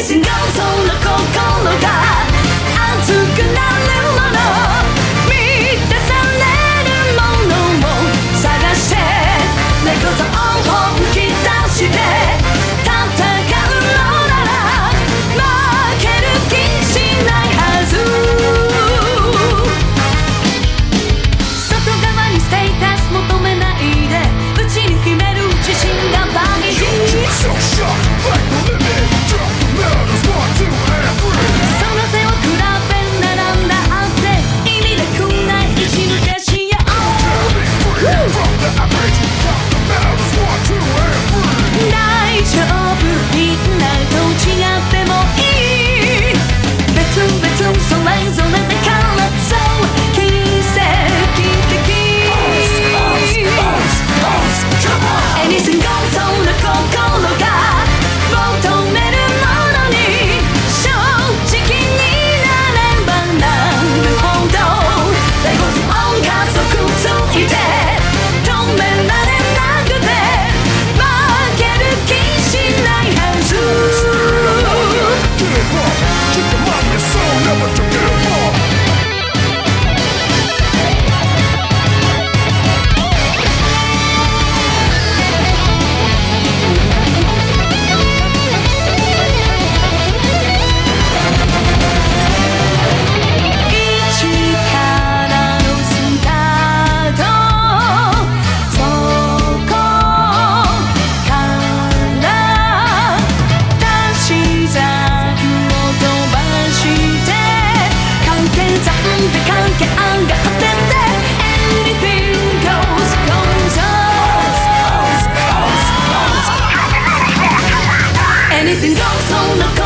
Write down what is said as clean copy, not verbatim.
Anything goes その心が熱くなるもの満たされるものを探してねこそ本気出して戦うのなら負ける気しないはず外側にステータス求めないで内に秘める自信がバギーAnything goes on the